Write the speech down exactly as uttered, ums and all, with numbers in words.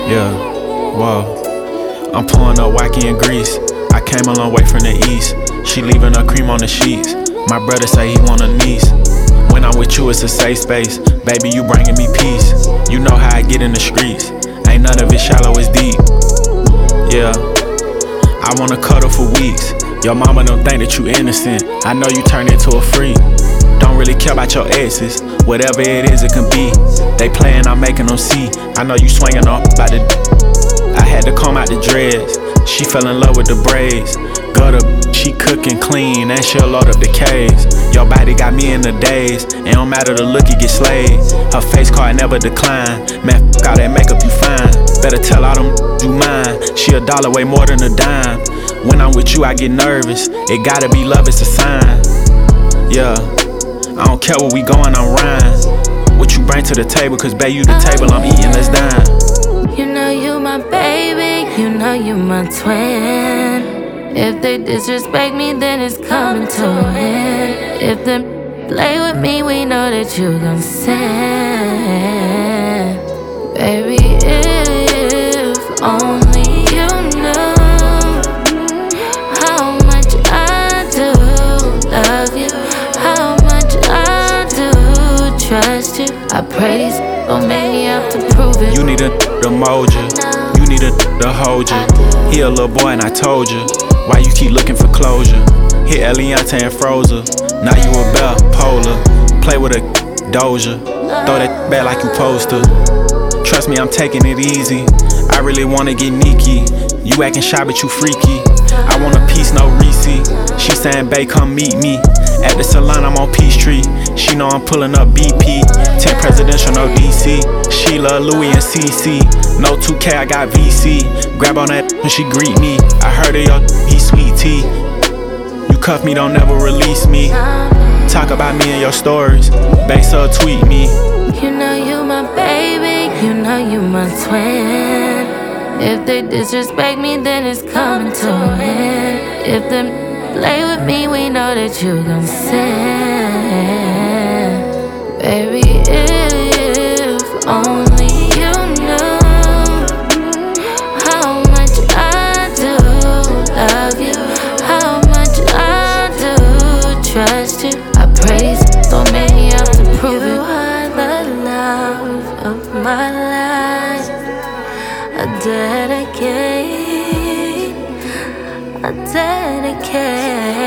Yeah, whoa. I'm pulling up wacky in Greece. I came a long way from the east. She leaving her cream on the sheets. My brother say he want a niece. When I'm with you, it's a safe space. Baby, you bringing me peace. You know how I get in the streets. Ain't none of it shallow, it's deep. Yeah, I wanna cuddle for weeks. Your mama don't think that you innocent. I know you turned into a freak. Don't really care about your exes. Whatever it is, it can be. They playin', I'm making them see. I know you swinging off by the. I had to comb out the dreads. She fell in love with the braids. Gutter, she cookin' clean and she'll load up the caves. Your body got me in the daze. It don't matter the look, you get slayed. Her face card never decline. Man, f*** all that makeup, you fine. Better tell all them you mine. She a dollar way more than a dime. When I'm with you, I get nervous. It gotta be love, it's a sign. Yeah, I don't care where we going, I'm rhyme. What you bring to the table, cause babe, you the table, I'm eating, let's dine. You know you my baby, you know you my twin. If they disrespect me, then it's coming to an end. If they play with me, we know that you gon' sin. Baby, if only you knew how much I do love you, how much I do trust you. I pray these don't make me have to prove it. You need a to mold you, you need a to hold you. He a little boy and I told you. Why you keep looking for closure? Hit Eliante and froze her. Now you a bell, polar. Play with a doja. Throw that back like you supposed to. Trust me, I'm taking it easy. I really wanna get sneaky. You acting shy, but you freaky. I want a piece, no receipt. She saying, babe, come meet me. At the salon, I'm on Peachtree. She know I'm pulling up B P. ten presidential, no D C. Sheila, Louis, and C C. No two K, I got V C. Grab on that when she greet me. I heard of your, he sweet tea. You cuff me, don't never release me. Talk about me in your stories. Babe, so tweet me. You know you my baby, you know you my twin. If they disrespect me, then it's coming to an end. If they play with me, we know that you gon' sin. Baby, if only you knew how much I do love you, how much I do trust you. I pray these don't make me have to prove it. You are the love of my life. I dedicate, I dedicate